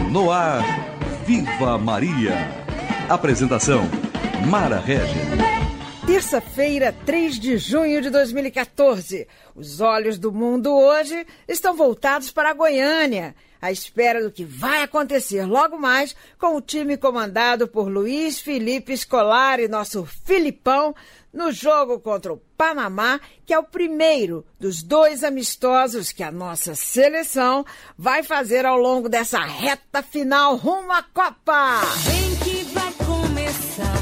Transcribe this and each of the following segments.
No ar, Viva Maria. Apresentação, Mara Regis. Terça-feira, 3 de junho de 2014. Os olhos do mundo hoje estão voltados para Goiânia, à espera do que vai acontecer logo mais com o time comandado por Luiz Felipe Scolari, nosso Filipão, no jogo contra o Panamá, que é o primeiro dos 2 amistosos que a nossa seleção vai fazer ao longo dessa reta final rumo à Copa. Vem que vai começar.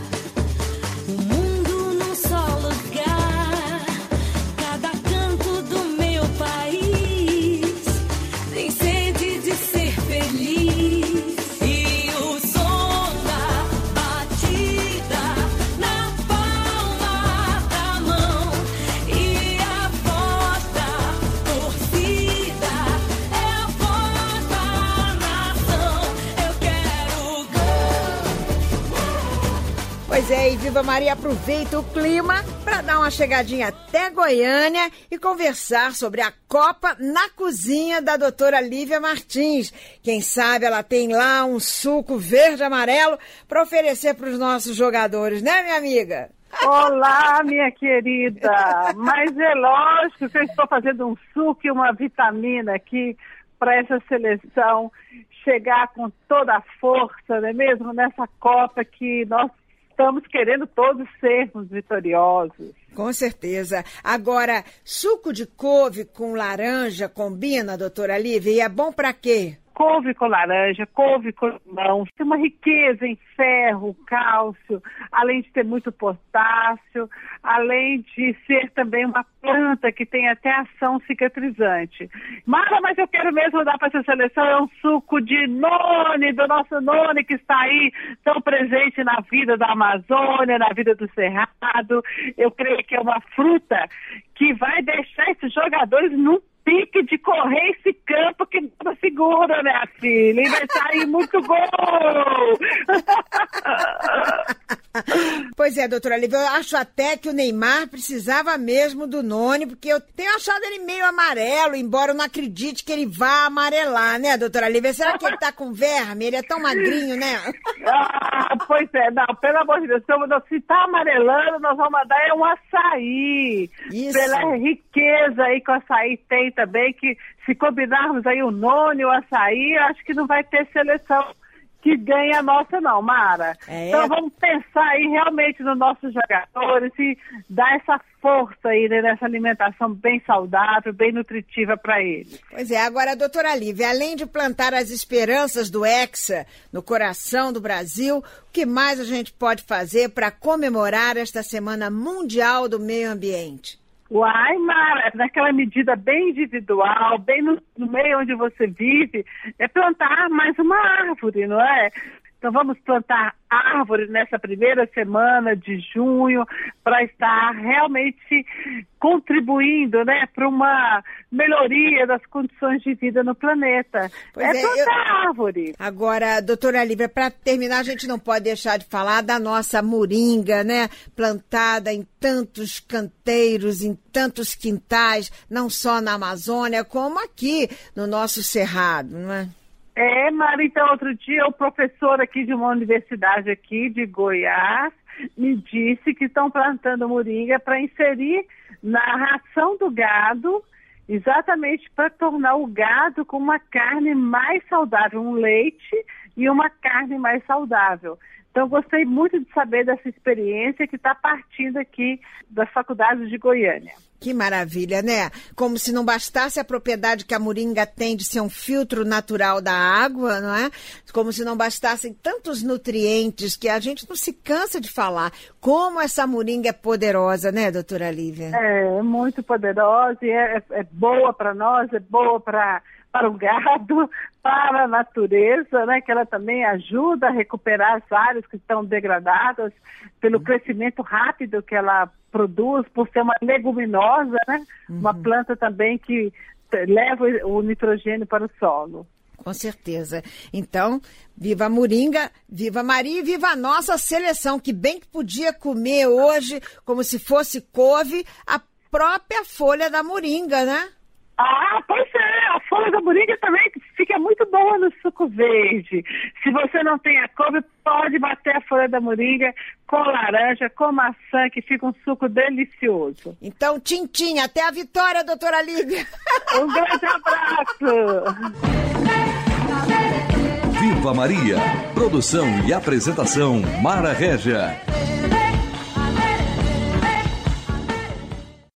Pois é, e Viva Maria aproveita o clima para dar uma chegadinha até Goiânia e conversar sobre a Copa na cozinha da doutora Lívia Martins. Quem sabe ela tem lá um suco verde-amarelo para oferecer para os nossos jogadores, né, minha amiga? Olá, minha querida. Mas é lógico que eu estou fazendo um suco e uma vitamina aqui para essa seleção chegar com toda a força, não é mesmo? Nessa Copa que nós estamos querendo todos sermos vitoriosos. Com certeza. Agora, suco de couve com laranja combina, doutora Lívia? E é bom para quê? Couve com laranja, couve com limão, tem uma riqueza em ferro, cálcio, além de ter muito potássio, além de ser também uma planta que tem até ação cicatrizante. Mas eu quero mesmo dar para essa seleção é um suco de noni, do nosso noni que está aí tão presente na vida da Amazônia, na vida do Cerrado. Eu creio que é uma fruta que vai deixar esses jogadores num pique de correr esse campo que não segura, minha filha, e vai sair muito gol! Pois é, doutora Lívia, eu acho até que o Neymar precisava mesmo do noni, porque eu tenho achado ele meio amarelo, embora eu não acredite que ele vá amarelar, né, doutora Lívia? Será que ele tá com verme? Ele é tão magrinho, né? Pois é, não, pelo amor de Deus, se tá amarelando, nós vamos mandar um açaí. Isso. Pela riqueza aí que o açaí tem também, que se combinarmos aí o noni e o açaí, acho que não vai ter seleção que ganha a nossa não, Mara. Então vamos pensar aí realmente nos nossos jogadores e dar essa força aí, né, nessa alimentação bem saudável, bem nutritiva para eles. Pois é, agora, doutora Lívia, além de plantar as esperanças do Hexa no coração do Brasil, o que mais a gente pode fazer para comemorar esta Semana Mundial do Meio Ambiente? Uai, Mara, naquela medida bem individual, bem no meio onde você vive, é plantar mais uma árvore, não é? Então vamos plantar árvores nessa primeira semana de junho para estar realmente contribuindo, né, para uma melhoria das condições de vida no planeta. Plantar árvore. Agora, doutora Lívia, para terminar, a gente não pode deixar de falar da nossa moringa, né, plantada em tantos canteiros, em tantos quintais, não só na Amazônia, como aqui no nosso Cerrado, não é? Mara, então outro dia o professor aqui de uma universidade aqui de Goiás me disse que estão plantando moringa para inserir na ração do gado, exatamente para tornar o gado com uma carne mais saudável, um leite e uma carne mais saudável. Então gostei muito de saber dessa experiência que está partindo aqui das faculdades de Goiânia. Que maravilha, né? Como se não bastasse a propriedade que a moringa tem de ser um filtro natural da água, não é? Como se não bastassem tantos nutrientes que a gente não se cansa de falar. Como essa moringa é poderosa, né, doutora Lívia? É muito poderosa e é boa para nós, é boa para o gado, para a natureza, né? Que ela também ajuda a recuperar as áreas que estão degradadas pelo crescimento rápido que ela produz, por ser uma leguminosa, né? Uma planta também que leva o nitrogênio para o solo. Com certeza. Então, viva a moringa, viva a Maria e viva a nossa seleção, que bem que podia comer hoje, como se fosse couve, a própria folha da moringa, né? Pois é, a folha da moringa também fica muito boa no suco verde. Se você não tem a couve, pode bater a folha da moringa com laranja, com maçã, que fica um suco delicioso. Então, tchim, até a vitória, doutora Lívia. Um grande abraço. Viva Maria! Produção e apresentação Mara Régia.